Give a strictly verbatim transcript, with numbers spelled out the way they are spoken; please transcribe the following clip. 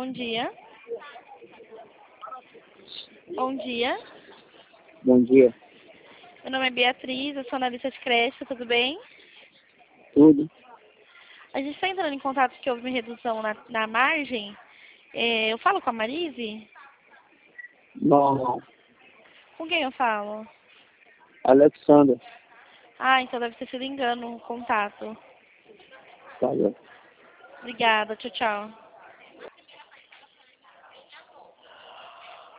Bom dia. Bom dia. Bom dia. Meu nome é Beatriz, eu sou analista de crédito, tudo bem? Tudo? A gente está entrando em contato que houve uma redução na, na margem. É, eu falo com a Marise? Não, não. Com quem eu falo? Alexandra. Ah, então deve ter sido engano o contato. Tá bom. Obrigada, tchau, tchau.